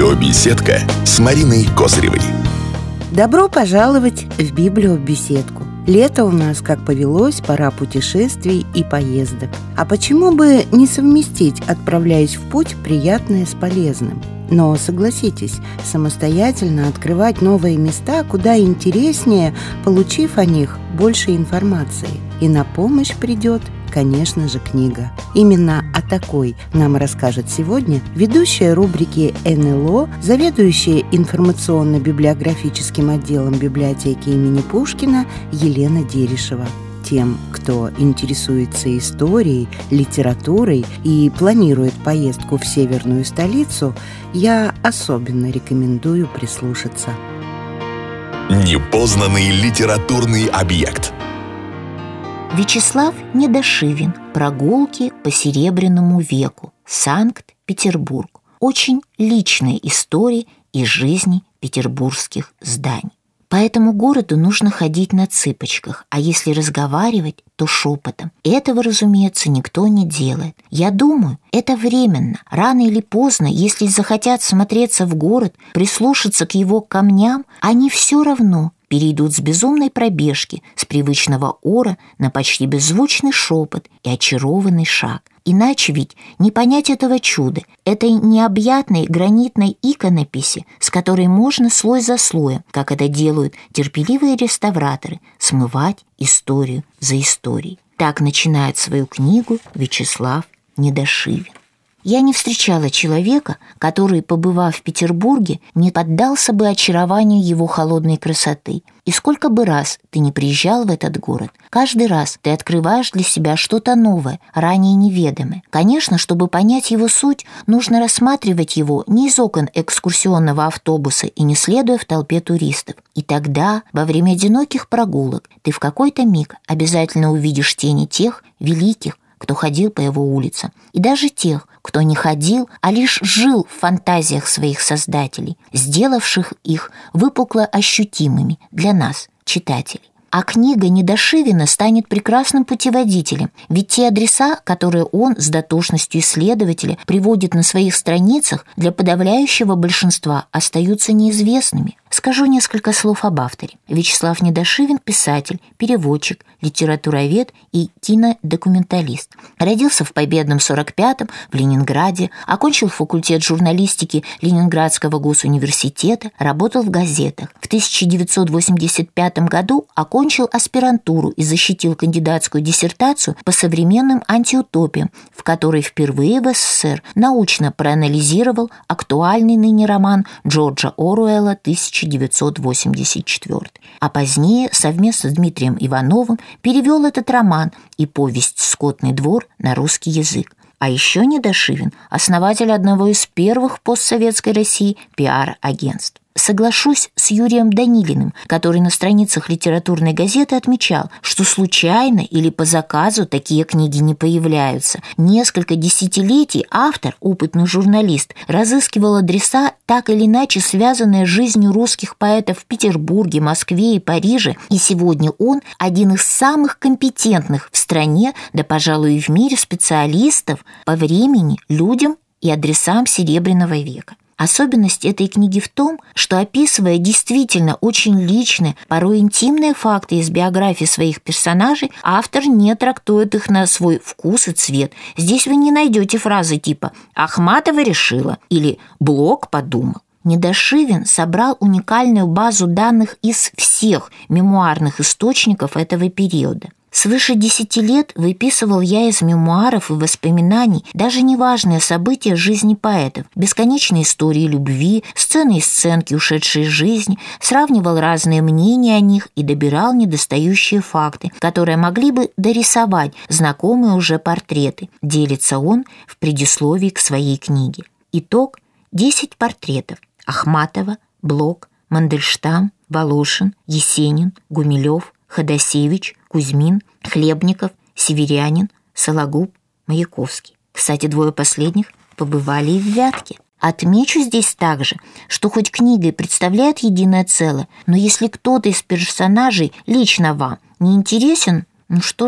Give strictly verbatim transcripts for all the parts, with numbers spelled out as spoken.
Библиобеседка с Мариной Козыревой. Добро пожаловать в библиобеседку. Лето у нас, как повелось, пора путешествий и поездок. А почему бы не совместить, отправляясь в путь, приятное с полезным? Но согласитесь, самостоятельно открывать новые места куда интереснее, получив о них больше информации. И на помощь придет, конечно же, книга. Именно о такой нам расскажет сегодня ведущая рубрики эн эл о, заведующая информационно-библиографическим отделом библиотеки имени Пушкина Елена Дерешева. Тем, кто интересуется историей, литературой и планирует поездку в северную столицу, я особенно рекомендую прислушаться. Непознанный литературный объект. Вячеслав Недошивин. Прогулки по Серебряному веку. Санкт-Петербург. Очень личная история из жизни петербургских зданий. По этому городу нужно ходить на цыпочках, а если разговаривать, то шепотом. Этого, разумеется, никто не делает. Я думаю, это временно. Рано или поздно, если захотят смотреться в город, прислушаться к его камням, они все равно перейдут с безумной пробежки, с привычного ора на почти беззвучный шепот и очарованный шаг. Иначе ведь не понять этого чуда, этой необъятной гранитной иконописи, с которой можно слой за слоем, как это делают терпеливые реставраторы, смывать историю за историей. Так начинает свою книгу Вячеслав Недошивин. Я не встречала человека, который, побывав в Петербурге, не поддался бы очарованию его холодной красоты. И сколько бы раз ты не приезжал в этот город, каждый раз ты открываешь для себя что-то новое, ранее неведомое. Конечно, чтобы понять его суть, нужно рассматривать его не из окон экскурсионного автобуса и не следуя в толпе туристов. И тогда, во время одиноких прогулок, ты в какой-то миг обязательно увидишь тени тех великих, кто ходил по его улицам, и даже тех, кто не ходил, а лишь жил в фантазиях своих создателей, сделавших их выпукло ощутимыми для нас, читателей. А книга Недошивина станет прекрасным путеводителем, ведь те адреса, которые он с дотошностью исследователя приводит на своих страницах, для подавляющего большинства остаются неизвестными. Скажу несколько слов об авторе. Вячеслав Недошивин – писатель, переводчик, литературовед и кинодокументалист. Родился в Победном сорок пятом в Ленинграде, окончил факультет журналистики Ленинградского госуниверситета, работал в газетах. В тысяча девятьсот восемьдесят пятом году окончил аспирантуру и защитил кандидатскую диссертацию по современным антиутопиям, в которой впервые в эс эс эс эр научно проанализировал актуальный ныне роман Джорджа Оруэлла тысяча девятьсот восемьдесят четвёртый. А позднее совместно с Дмитрием Ивановым перевел этот роман и повесть «Скотный двор» на русский язык. А еще Недошивин – основатель одного из первых в постсоветской России пиар-агентств. Соглашусь с Юрием Данилиным, который на страницах литературной газеты отмечал, что случайно или по заказу такие книги не появляются. Несколько десятилетий автор, опытный журналист, разыскивал адреса, так или иначе связанные с жизнью русских поэтов в Петербурге, Москве и Париже, и сегодня он один из самых компетентных в стране, да, пожалуй, и в мире специалистов по времени, людям и адресам Серебряного века. Особенность этой книги в том, что, описывая действительно очень личные, порой интимные факты из биографии своих персонажей, автор не трактует их на свой вкус и цвет. Здесь вы не найдете фразы типа «Ахматова решила» или «Блок подумал». Недошивин собрал уникальную базу данных из всех мемуарных источников этого периода. Свыше десяти лет выписывал я из мемуаров и воспоминаний даже неважные события жизни поэтов, бесконечные истории любви, сцены и сценки ушедшей жизни, сравнивал разные мнения о них и добирал недостающие факты, которые могли бы дорисовать знакомые уже портреты. Делится он в предисловии к своей книге. Итог – десять портретов: Ахматова, Блок, Мандельштам, Волошин, Есенин, Гумилев, Ходосевич, Кузьмин, Хлебников, Северянин, Сологуб, Маяковский. Кстати, двое последних побывали и в Вятке. Отмечу здесь также, что хоть книга и представляет единое целое, но если кто-то из персонажей лично вам не интересен, ну что ж,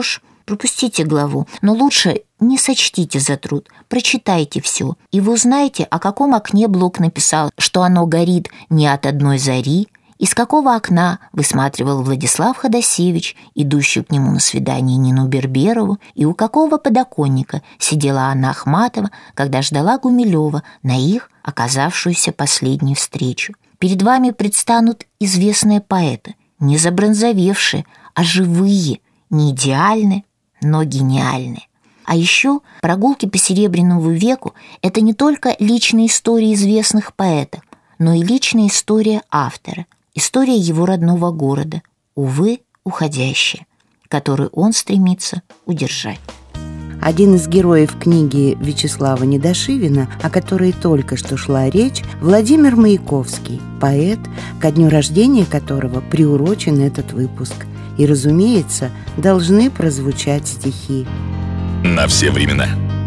Пропустите главу, но лучше не сочтите за труд, прочитайте все, и вы узнаете, о каком окне Блок написал, что оно горит не от одной зари, из какого окна высматривал Владислав Ходосевич, идущую к нему на свидание Нину Берберову, и у какого подоконника сидела Анна Ахматова, когда ждала Гумилева на их оказавшуюся последнюю встречу. Перед вами предстанут известные поэты, не забронзовевшие, а живые, не идеальные, но гениальные. А еще прогулки по Серебряному веку – это не только личная история известных поэтов, но и личная история автора, история его родного города, увы, уходящая, которую он стремится удержать. Один из героев книги Вячеслава Недошивина, о которой только что шла речь, Владимир Маяковский, поэт, ко дню рождения которого приурочен этот выпуск. И, разумеется, должны прозвучать стихи. На все времена.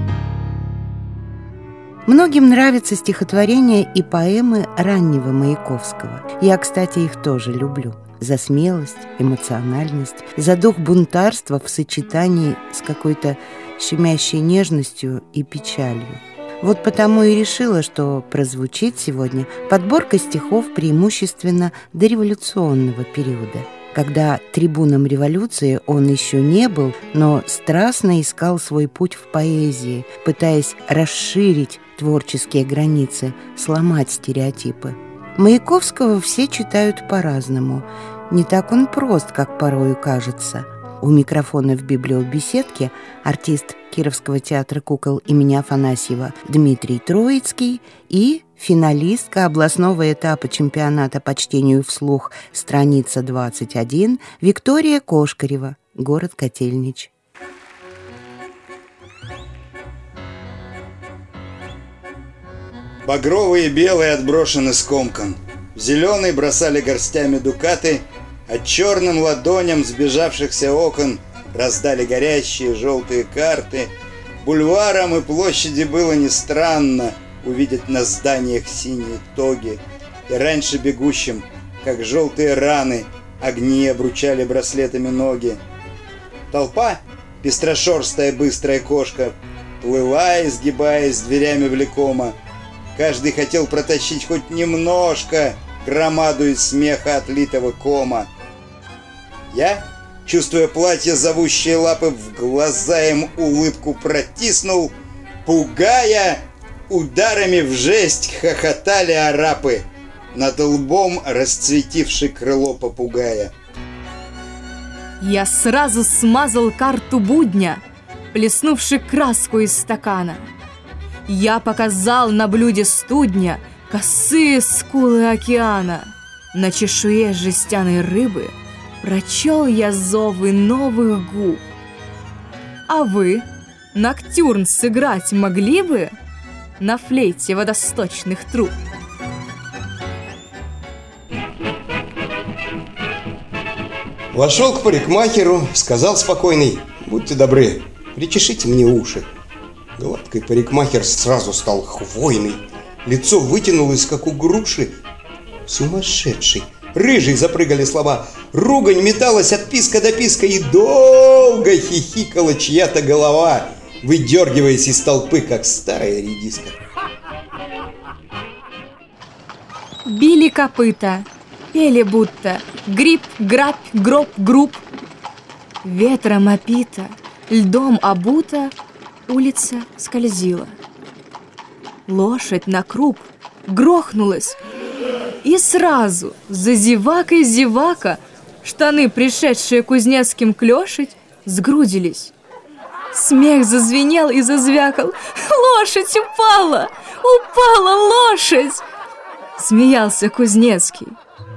Многим нравятся стихотворения и поэмы раннего Маяковского. Я, кстати, их тоже люблю. За смелость, эмоциональность, за дух бунтарства в сочетании с какой-то щемящей нежностью и печалью. Вот потому и решила, что прозвучит сегодня подборка стихов преимущественно дореволюционного периода, когда трибуном революции он еще не был, но страстно искал свой путь в поэзии, пытаясь расширить творческие границы, сломать стереотипы. Маяковского все читают по-разному. Не так он прост, как порою кажется. У микрофона в библиобеседке артист Кировского театра кукол имени Афанасьева Дмитрий Троицкий и финалистка областного этапа чемпионата по чтению вслух страница двадцать один Виктория Кошкарева, город Котельнич. Багровые и белые отброшены скомкан, в зеленый бросали горстями дукаты, а черным ладоням сбежавшихся окон раздали горящие желтые карты. Бульварам и площади было не странно увидеть на зданиях синие тоги, и раньше бегущим, как желтые раны, огни обручали браслетами ноги. Толпа, пестрошерстая быстрая кошка, плыла, изгибаясь дверями влекома. Каждый хотел протащить хоть немножко громаду из смеха отлитого кома. Я, чувствуя платье, зовущие лапы, в глаза им улыбку протиснул, пугая, ударами в жесть хохотали арапы, над лбом расцветивший крыло попугая. Я сразу смазал карту будня, плеснувши краску из стакана. Я показал на блюде студня косые скулы океана. На чешуе жестяной рыбы прочел я зовы новых губ. А вы ноктюрн сыграть могли бы на флейте водосточных труб? Вошел к парикмахеру, сказал спокойный: будьте добры, причешите мне уши. Гладкий парикмахер сразу стал хвойный, лицо вытянулось, как у груши. Сумасшедший, рыжий запрыгали слова, ругань металась от писка до писка, и долго хихикала чья-то голова, выдергиваясь из толпы, как старая редиска. Били копыта, пели будто гриб, грабь, гроб, груб. Ветром опита, льдом обута, улица скользила. Лошадь на круп грохнулась, и сразу за зевакой зевака штаны, пришедшие кузнецким клешить, сгрудились. Смех зазвенел и зазвякал. «Лошадь упала! Упала лошадь!» Смеялся Кузнецкий.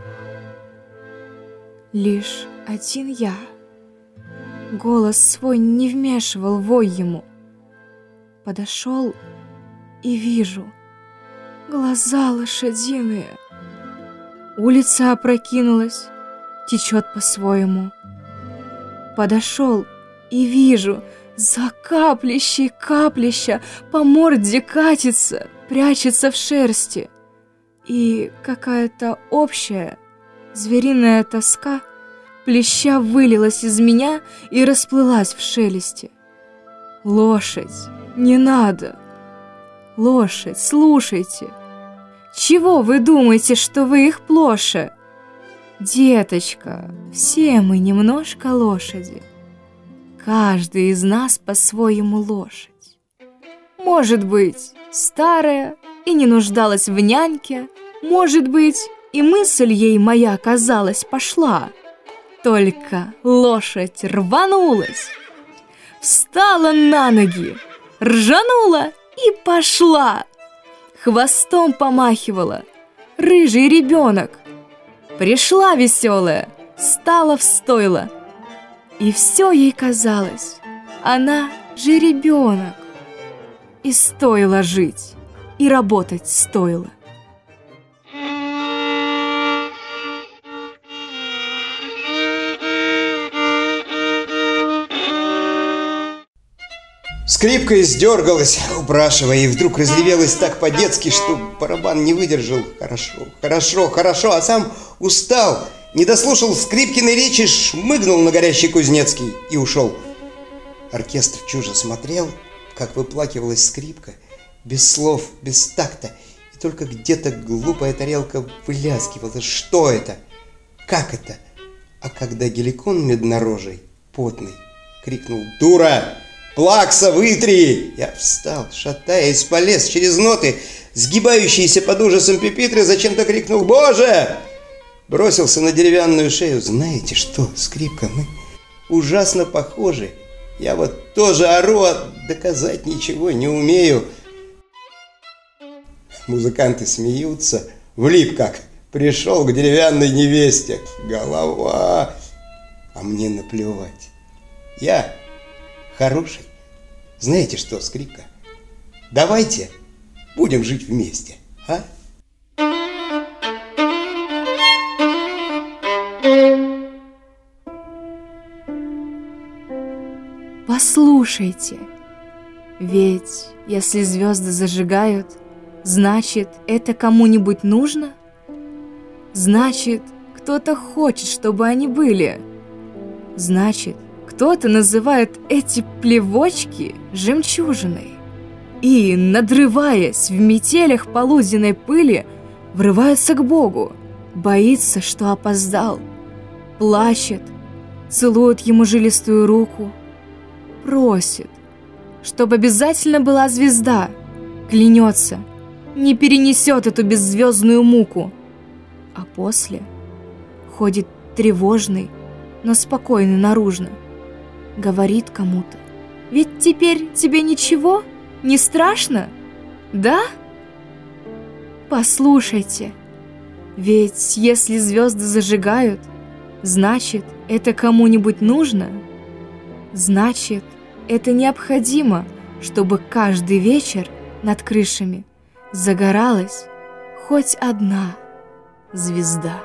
Лишь один я. Голос свой не вмешивал вой ему. Подошел и вижу глаза лошадиные. Улица опрокинулась, течет по-своему. Подошел и вижу, за каплищей каплища по морде катится, прячется в шерсти. И какая-то общая звериная тоска плеща вылилась из меня и расплылась в шелесте. Лошадь, не надо. Лошадь, слушайте. Чего вы думаете, что вы их плоше? Деточка, все мы немножко лошади. Каждый из нас по-своему лошадь. Может быть, старая и не нуждалась в няньке. Может быть, и мысль ей моя, казалось, пошла. Только лошадь рванулась, встала на ноги, ржанула и пошла. Хвостом помахивала, рыжий ребенок. Пришла веселая, стала в стойло. И все ей казалось, она же ребенок. И стоило жить, и работать стоило. Скрипка издергалась, упрашивая, и вдруг разревелась так по-детски, что барабан не выдержал. Хорошо, хорошо, хорошо, а сам устал, не дослушал Скрипкиной речи, шмыгнул на горящий Кузнецкий и ушел. Оркестр чужо смотрел, как выплакивалась скрипка, без слов, без такта, и только где-то глупая тарелка вылязгивала. Что это? Как это? А когда Геликон меднорожий, потный, крикнул: «Дура! Плакса, вытри!» Я встал, шатаясь, полез через ноты. Сгибающийся под ужасом Пепитры зачем-то крикнул: «Боже!» Бросился на деревянную шею. Знаете что, скрипка, мы ужасно похожи. Я вот тоже ору, а доказать ничего не умею. Музыканты смеются. Влип как. Пришел к деревянной невесте. Голова. А мне наплевать. Я хороший. Знаете что, скрипка? Давайте будем жить вместе, а? Послушайте, ведь если звезды зажигают, значит, это кому-нибудь нужно? Значит, кто-то хочет, чтобы они были. Значит, кто-то называет эти плевочки жемчужиной. И, надрываясь в метелях полуденной пыли, врывается к Богу, боится, что опоздал, плачет, целует ему жилистую руку, просит, чтобы обязательно была звезда, клянется, не перенесет эту беззвездную муку, а после ходит тревожный, но спокойный наружно, говорит кому-то: «Ведь теперь тебе ничего не страшно, да? Послушайте, ведь если звезды зажигают, значит, это кому-нибудь нужно, значит, это необходимо, чтобы каждый вечер над крышами загоралась хоть одна звезда».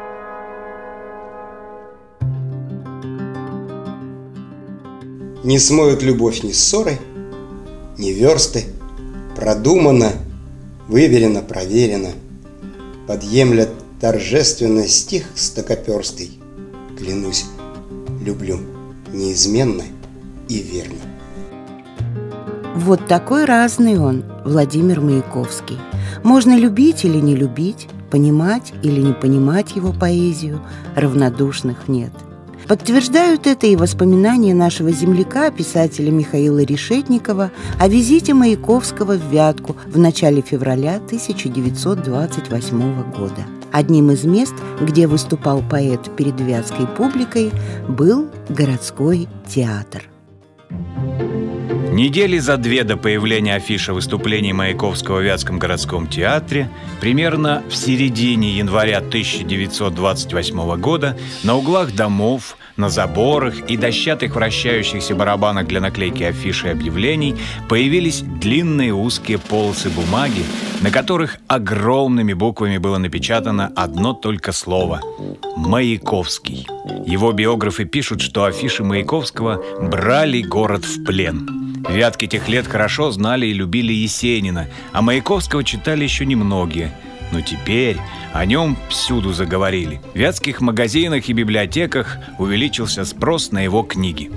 Не смоют любовь ни ссоры, ни версты. Продумано, выверено, проверено. Подъемлет торжественно стих стокоперстый. Клянусь, люблю неизменно и верно. Вот такой разный он, Владимир Маяковский. Можно любить или не любить, понимать или не понимать его поэзию, равнодушных нет. Подтверждают это и воспоминания нашего земляка, писателя Михаила Решетникова, о визите Маяковского в Вятку в начале февраля тысяча девятьсот двадцать восьмого года. Одним из мест, где выступал поэт перед вятской публикой, был городской театр. Недели за две до появления афиши выступлений Маяковского в Вятском городском театре, примерно в середине января тысяча девятьсот двадцать восьмого года, на углах домов, на заборах и дощатых вращающихся барабанах для наклейки афиш и объявлений появились длинные узкие полосы бумаги, на которых огромными буквами было напечатано одно только слово – «Маяковский». Его биографы пишут, что афиши Маяковского брали город в плен. Вятки тех лет хорошо знали и любили Есенина, а Маяковского читали еще немногие. Но теперь о нем всюду заговорили. В вятских магазинах и библиотеках увеличился спрос на его книги.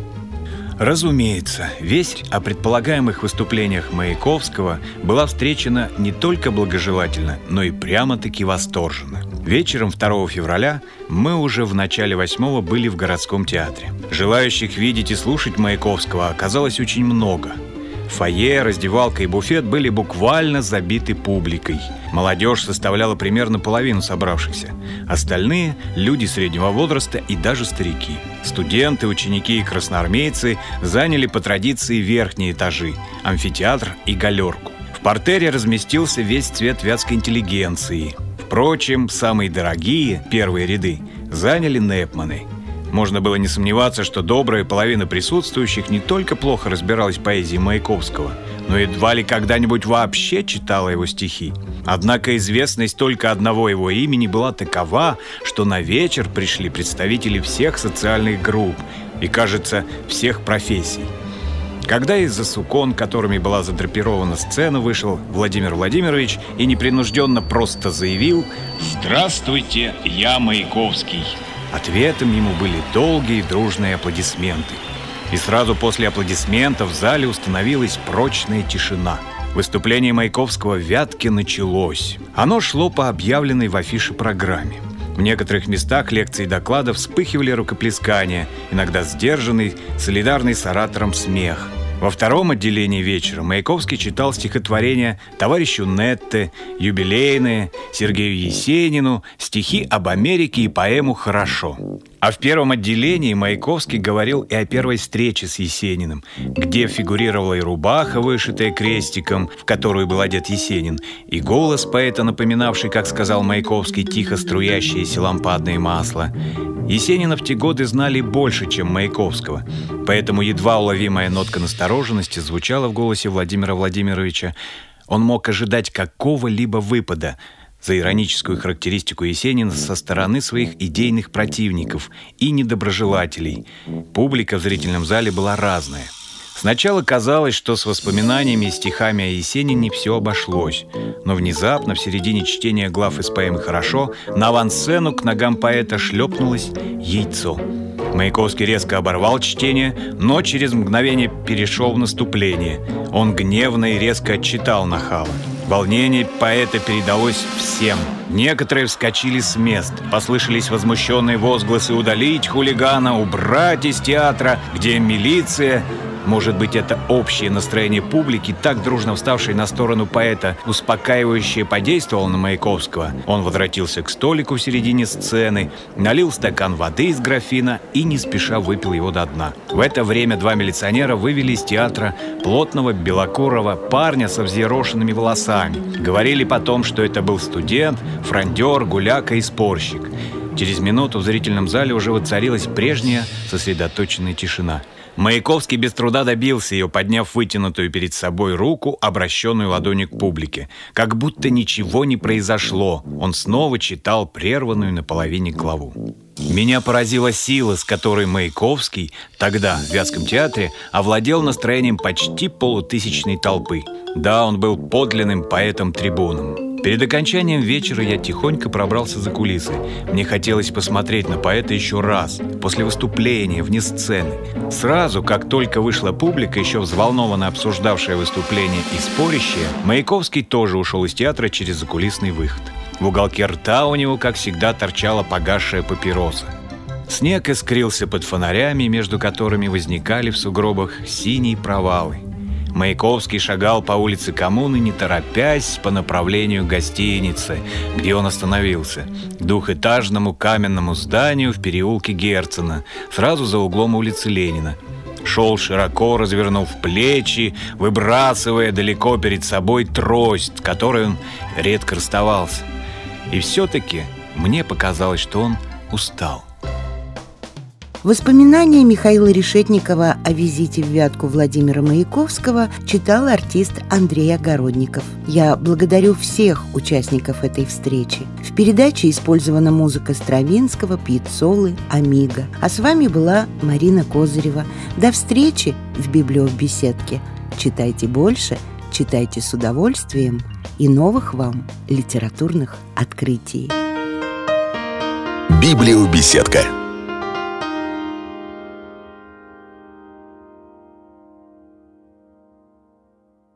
Разумеется, весть о предполагаемых выступлениях Маяковского была встречена не только благожелательно, но и прямо-таки восторженно. Вечером второго февраля мы уже в начале восьмого были в городском театре. Желающих видеть и слушать Маяковского оказалось очень много. Фойе, раздевалка и буфет были буквально забиты публикой. Молодежь составляла примерно половину собравшихся. Остальные – люди среднего возраста и даже старики. Студенты, ученики и красноармейцы заняли по традиции верхние этажи – амфитеатр и галерку. В партере разместился весь цвет вятской интеллигенции. Впрочем, самые дорогие, первые ряды, заняли нэпманы. Можно было не сомневаться, что добрая половина присутствующих не только плохо разбиралась в поэзии Маяковского, но едва ли когда-нибудь вообще читала его стихи. Однако известность только одного его имени была такова, что на вечер пришли представители всех социальных групп и, кажется, всех профессий. Когда из-за сукон, которыми была задрапирована сцена, вышел Владимир Владимирович и непринужденно просто заявил: «Здравствуйте, я Маяковский». Ответом ему были долгие дружные аплодисменты. И сразу после аплодисментов в зале установилась прочная тишина. Выступление Маяковского в Вятке началось. Оно шло по объявленной в афише программе. В некоторых местах лекций и докладов вспыхивали рукоплескания, иногда сдержанный, солидарный с оратором смех. Во втором отделении вечера Маяковский читал стихотворения товарищу Нетте, юбилейные, Сергею Есенину, стихи об Америке и поэму «Хорошо». А в первом отделении Маяковский говорил и о первой встрече с Есениным, где фигурировала и рубаха, вышитая крестиком, в которую был одет Есенин, и голос поэта, напоминавший, как сказал Маяковский, тихо струящееся лампадное масло. Есенина в те годы знали больше, чем Маяковского, поэтому едва уловимая нотка настороженности звучала в голосе Владимира Владимировича. Он мог ожидать какого-либо выпада за ироническую характеристику Есенина со стороны своих идейных противников и недоброжелателей. Публика в зрительном зале была разная. Сначала казалось, что с воспоминаниями и стихами о Есенине все обошлось. Но внезапно, в середине чтения глав из поэмы «Хорошо», на авансцену к ногам поэта шлепнулось яйцо. Маяковский резко оборвал чтение, но через мгновение перешел в наступление. Он гневно и резко отчитал нахала. Волнение поэта передалось всем. Некоторые вскочили с мест. Послышались возмущенные возгласы «удалить хулигана», «убрать из театра», «где милиция?». Может быть, это общее настроение публики, так дружно вставшей на сторону поэта, успокаивающе подействовало на Маяковского. Он возвратился к столику в середине сцены, налил стакан воды из графина и не спеша выпил его до дна. В это время два милиционера вывели из театра плотного белокурого парня со взъерошенными волосами. Говорили потом, что это был студент, фрондер, гуляка и спорщик. Через минуту в зрительном зале уже воцарилась прежняя сосредоточенная тишина. Маяковский без труда добился ее, подняв вытянутую перед собой руку, обращенную ладонью к публике. Как будто ничего не произошло. Он снова читал прерванную наполовине главу. Меня поразила сила, с которой Маяковский тогда в Вятском театре овладел настроением почти полутысячной толпы. Да, он был подлинным поэтом-трибуном. Перед окончанием вечера я тихонько пробрался за кулисы. Мне хотелось посмотреть на поэта еще раз, после выступления, вне сцены. Сразу, как только вышла публика, еще взволнованно обсуждавшая выступление и спорящая, Маяковский тоже ушел из театра через закулисный выход. В уголке рта у него, как всегда, торчала погасшая папироса. Снег искрился под фонарями, между которыми возникали в сугробах синие провалы. Маяковский шагал по улице Коммуны, не торопясь, по направлению гостиницы, где он остановился, к двухэтажному каменному зданию в переулке Герцена, сразу за углом улицы Ленина. Шел широко, развернув плечи, выбрасывая далеко перед собой трость, которой он редко расставался. И все-таки мне показалось, что он устал. Воспоминания Михаила Решетникова о визите в Вятку Владимира Маяковского читал артист Андрей Огородников. Я благодарю всех участников этой встречи. В передаче использована музыка Стравинского, Пьяццолы, Амиго. А с вами была Марина Козырева. До встречи в библиобеседке. Читайте больше, читайте с удовольствием и новых вам литературных открытий. Библиобеседка.